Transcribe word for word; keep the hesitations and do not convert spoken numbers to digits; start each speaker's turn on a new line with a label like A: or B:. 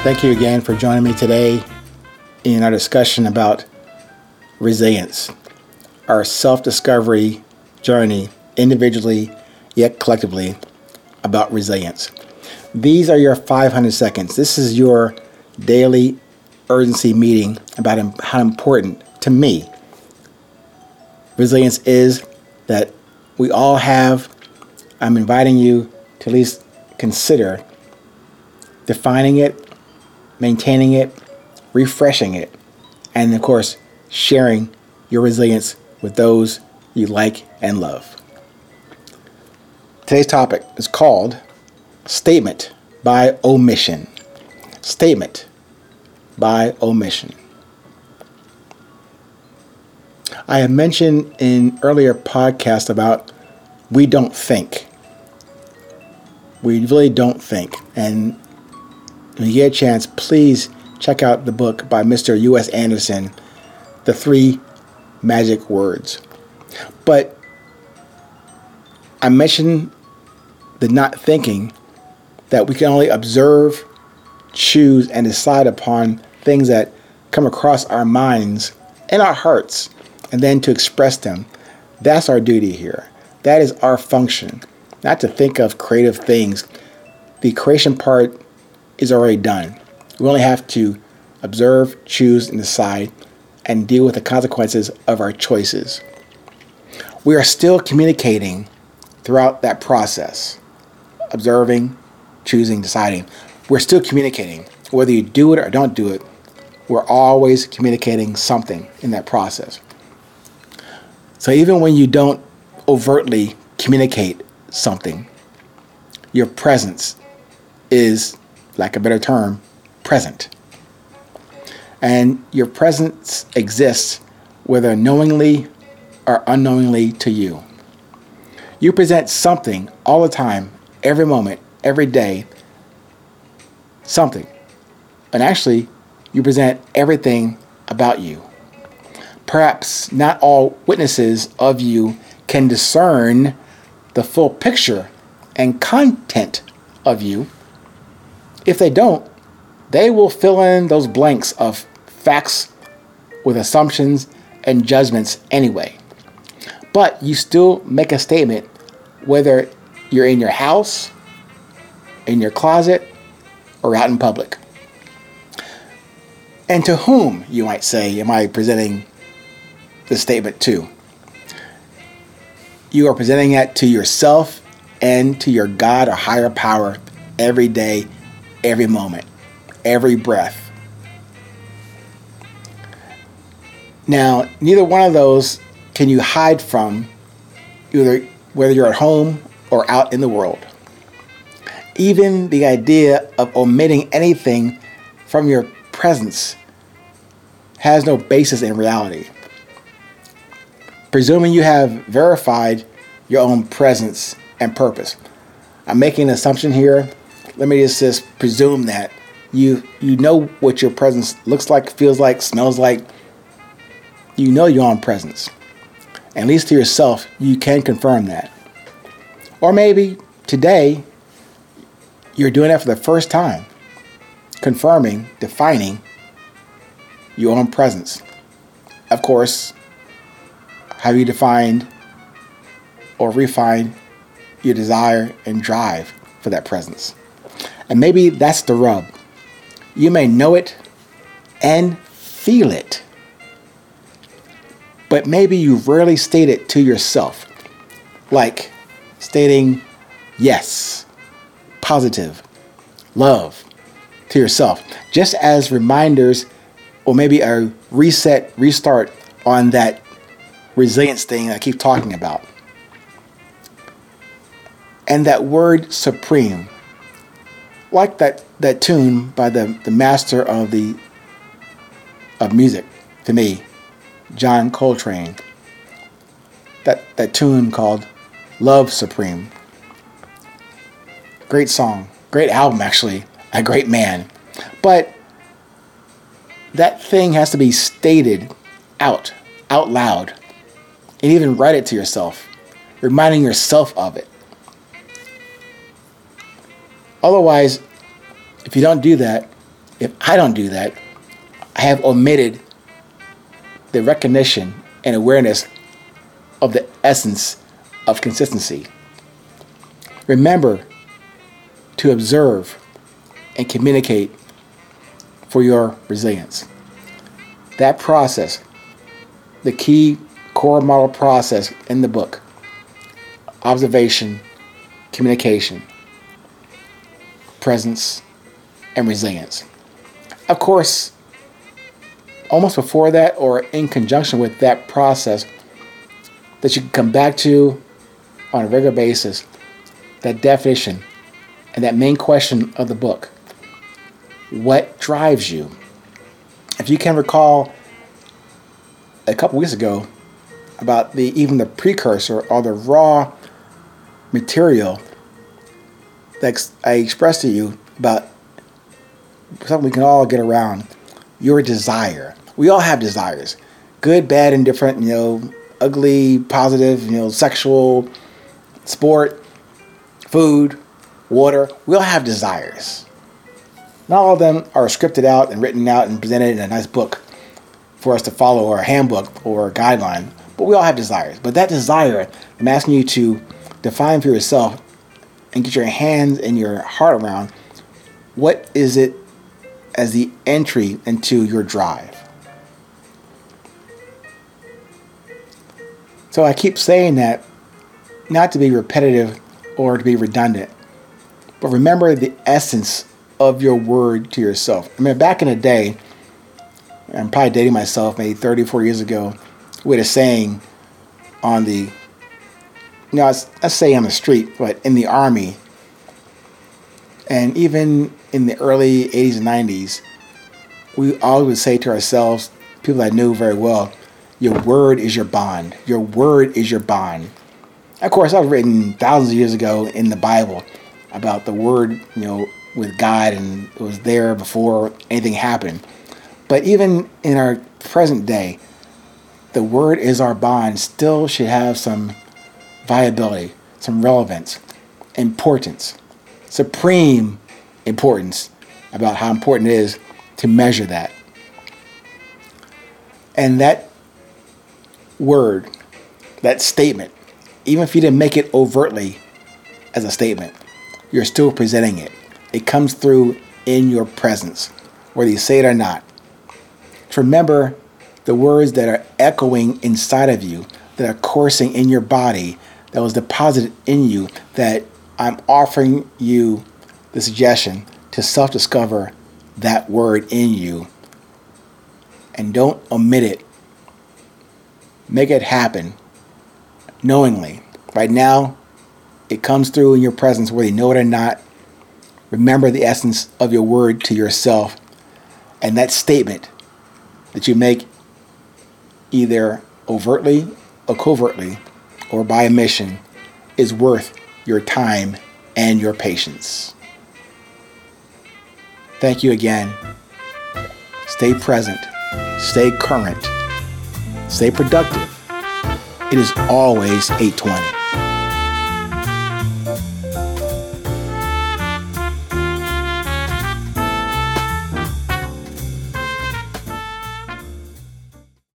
A: Thank you again for joining me today in our discussion about resilience, our self-discovery journey, individually yet collectively, about resilience. These are your five hundred seconds. This is your daily urgency meeting about how important to me resilience is, that we all have. I'm inviting you to at least consider defining it, maintaining it, refreshing it, and of course, sharing your resilience with those you like and love. Today's topic is called Statement by Omission. Statement by Omission. I have mentioned in earlier podcasts about we don't think. We really don't think. And when you get a chance, please check out the book by Mister U S Anderson, The Three Magic Words. But I mentioned the not thinking, that we can only observe, choose, and decide upon things that come across our minds and our hearts, and then to express them. That's our duty here. That is our function, not to think of creative things. The creation part is already done. We only have to observe, choose, and decide, and deal with the consequences of our choices. We are still communicating throughout that process. Observing, choosing, deciding. We're still communicating. Whether you do it or don't do it, we're always communicating something in that process. So even when you don't overtly communicate something, your presence is, like a better term, present. And your presence exists whether knowingly or unknowingly to you. You present something all the time, every moment, every day, something. And actually, you present everything about you. Perhaps not all witnesses of you can discern the full picture and content of you. If they don't, they will fill in those blanks of facts with assumptions and judgments anyway. But you still make a statement, whether you're in your house, in your closet, or out in public. And to whom, you might say, am I presenting the statement to? You are presenting it to yourself and to your God or higher power every day, every moment, every breath. Now, neither one of those can you hide from, either whether you're at home or out in the world. Even the idea of omitting anything from your presence has no basis in reality. Presuming you have verified your own presence and purpose. I'm making an assumption here. Let me just, just presume that you you know what your presence looks like, feels like, smells like. You know your own presence. At least to yourself, you can confirm that. Or maybe today, you're doing that for the first time. Confirming, defining your own presence. Of course, have you defined or refined your desire and drive for that presence? And maybe that's the rub. You may know it and feel it, but maybe you rarely state it to yourself. Like stating yes, positive, love to yourself, just as reminders or maybe a reset, restart on that resilience thing I keep talking about. And that word supreme, like that, that tune by the, the master of the of music, to me, John Coltrane. That, that tune called Love Supreme. Great song. Great album, actually. A great man. But that thing has to be stated out, out loud. And even write it to yourself, reminding yourself of it. Otherwise, if you don't do that, If I don't do that, I have omitted the recognition and awareness of the essence of consistency. Remember to observe and communicate for your resilience. That process, the key core model process in the book, observation, communication, presence, and resilience. Of course, almost before that or in conjunction with that process that you can come back to on a regular basis, that definition and that main question of the book. What drives you? If you can recall a couple weeks ago about the even the precursor or the raw material that I expressed to you about something we can all get around, your desire. We all have desires, good, bad, and different, you know, ugly, positive, you know, sexual, sport, food, water. We all have desires. Not all of them are scripted out and written out and presented in a nice book for us to follow, or a handbook or a guideline, but we all have desires. But that desire, I'm asking you to define for yourself and get your hands and your heart around, what is it as the entry into your drive? So I keep saying that not to be repetitive or to be redundant, but remember the essence of your word to yourself. I mean, back in the day, I'm probably dating myself, maybe thirty, forty years ago, we had a saying on the, you know, let's say on the street, but in the Army, and even in the early eighties and nineties, we always would say to ourselves, people I knew very well, your word is your bond. Your word is your bond. Of course, that was written thousands of years ago in the Bible about the word, you know, with God, and it was there before anything happened. But even in our present day, the word is our bond still should have some viability, some relevance, importance, supreme importance about how important it is to measure that. And that word, that statement, even if you didn't make it overtly as a statement, you're still presenting it. It comes through in your presence, whether you say it or not. To remember the words that are echoing inside of you, that are coursing in your body, that was deposited in you, that I'm offering you the suggestion to self-discover that word in you. And don't omit it. Make it happen knowingly. Right now, it comes through in your presence, whether you know it or not. Remember the essence of your word to yourself, and that statement that you make either overtly or covertly or by omission is worth your time and your patience. Thank you again. Stay present. Stay current. Stay productive. It is always eight twenty.